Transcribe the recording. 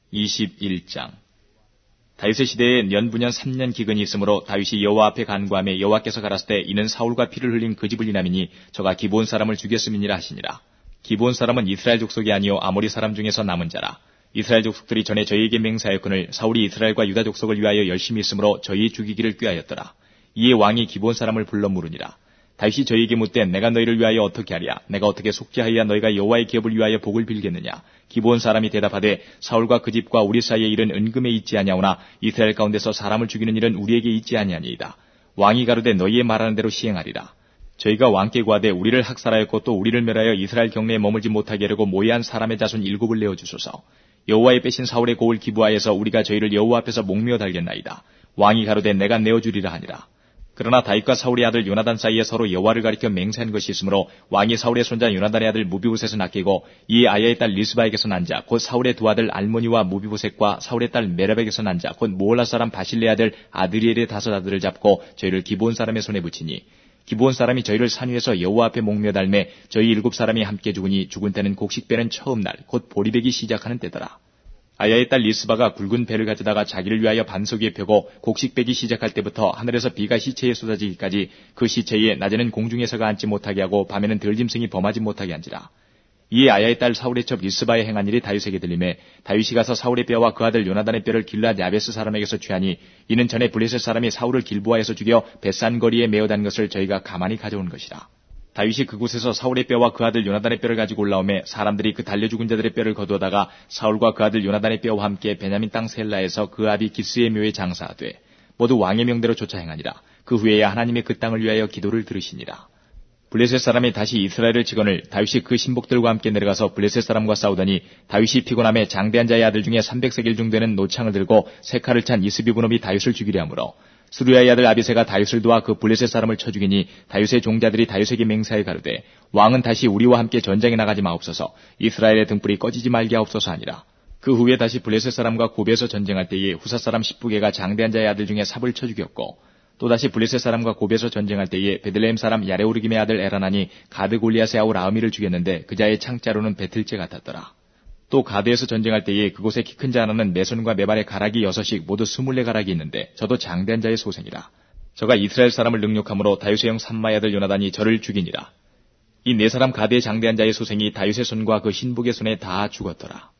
21장. 다윗의 시대에 연분연 3년 기근이 있으므로 다윗이 여호와 앞에 간구하며 여호와께서 가라사대 이는 사울과 피를 흘린 그 집을 인함이니 저가 기브온 사람을 죽였음이니라 하시니라. 기브온 사람은 이스라엘 족속이 아니요 아모리 사람 중에서 남은 자라. 이스라엘 족속들이 전에 저희에게 맹세하였거늘 사울이 이스라엘과 유다 족속을 위하여 열심히 있으므로 저희 죽이기를 꾀하였더라. 이에 왕이 기브온 사람을 불러 물으니라. 다윗이 저희에게 묻되 내가 너희를 위하여 어떻게 하랴? 내가 어떻게 속죄하여야 너희가 여호와의 기업을 위하여 복을 빌겠느냐? 기브온 사람이 대답하되 사울과 그 집과 우리 사이의 일은 은금에 있지 아니하오나 이스라엘 가운데서 사람을 죽이는 일은 우리에게 있지 아니하니이다. 왕이 가로되 너희의 말하는 대로 시행하리라. 저희가 왕께 구하되 우리를 학살하였고 또 우리를 멸하여 이스라엘 경내에 머물지 못하게 하려고 모의한 사람의 자손 7을 내어주소서. 여호와의 빼신 사울의 고을 기브아에서 우리가 저희를 여호와 앞에서 목매어 달겠나이다. 왕이 가로되 내가 내어주리라 하니라. 그러나 다윗과 사울의 아들 요나단 사이에 서로 여호와를 가리켜 맹세한 것이 있으므로 왕이 사울의 손자 요나단의 아들 무비보셋을 낚이고 이에 아야의 딸 리스바에게서 난 자 곧 사울의 두 아들 알모니와 무비보셋과 사울의 딸 메랍에게서 난 자 곧 모올라 사람 바실레 아들 아드리엘의 5 아들을 잡고 저희를 기브온 사람의 손에 붙이니 기브온 사람이 저희를 산 위에서 여호와 앞에 목며 달매 저희 7 사람이 함께 죽으니 죽은 때는 곡식 빼는 처음 날 곧 보리배기 시작하는 때더라. 아야의 딸 리스바가 굵은 배를 가져다가 자기를 위하여 반석 위에 펴고 곡식 빼기 시작할 때부터 하늘에서 비가 시체에 쏟아지기까지 그 시체에 낮에는 공중에서가 앉지 못하게 하고 밤에는 들짐승이 범하지 못하게 한지라. 이에 아야의 딸 사울의 첩 리스바의 행한 일이 다윗에게 들리매 다윗이 가서 사울의 뼈와 그 아들 요나단의 뼈를 길르앗 야베스 사람에게서 취하니 이는 전에 블레셋 사람이 사울을 길보아에서 죽여 벳산 거리에 메어단 것을 저희가 가만히 가져온 것이라. 다윗이 그곳에서 사울의 뼈와 그 아들 요나단의 뼈를 가지고 올라오매 사람들이 그 달려 죽은 자들의 뼈를 거두어다가 사울과 그 아들 요나단의 뼈와 함께 베냐민 땅 셀라에서 그 아비 기스의 묘에 장사하되 모두 왕의 명대로 쫓아 행하니라. 그 후에야 하나님의 그 땅을 위하여 기도를 들으시니라. 블레셋 사람이 다시 이스라엘을 치거늘 다윗이 그 신복들과 함께 내려가서 블레셋 사람과 싸우더니 다윗이 피곤함에 장대한 자의 아들 중에 300세겔 중 되는 노창을 들고 세 칼을 찬 이스비브놈이 다윗을 죽이려 하므로 수르야의 아들 아비새가 다윗을 도와 그 블레셋 사람을 쳐 죽이니 다윗의 종자들이 다윗에게 맹세하여 가로되 왕은 다시 우리와 함께 전쟁에 나가지 마옵소서. 이스라엘의 등불이 꺼지지 말게 하옵소서 하니라. 그 후에 다시 블레셋 사람과 고베에서 전쟁할 때에 후사 사람 십부게가 장대한 자의 아들 중에 삽을 쳐 죽였고 또다시 블레셋 사람과 고베에서 전쟁할 때에 베들레헴 사람 야레오르김의 아들 에라난이 가드 골리앗의 아우 라흐미를 죽였는데 그 자의 창자로는 배틀째 같았더라. 또 가드에서 전쟁할 때에 그곳에 키 큰 자 하나는 내 손과 내 발에 가락이 6씩 모두 24가락이 있는데 저도 장대한 자의 소생이라. 저가 이스라엘 사람을 능욕함으로 다윗의 형 삼마의 아들 요나단이 저를 죽이니라. 이 4 사람 가드의 장대한 자의 소생이 다윗의 손과 그 신복의 손에 다 죽었더라.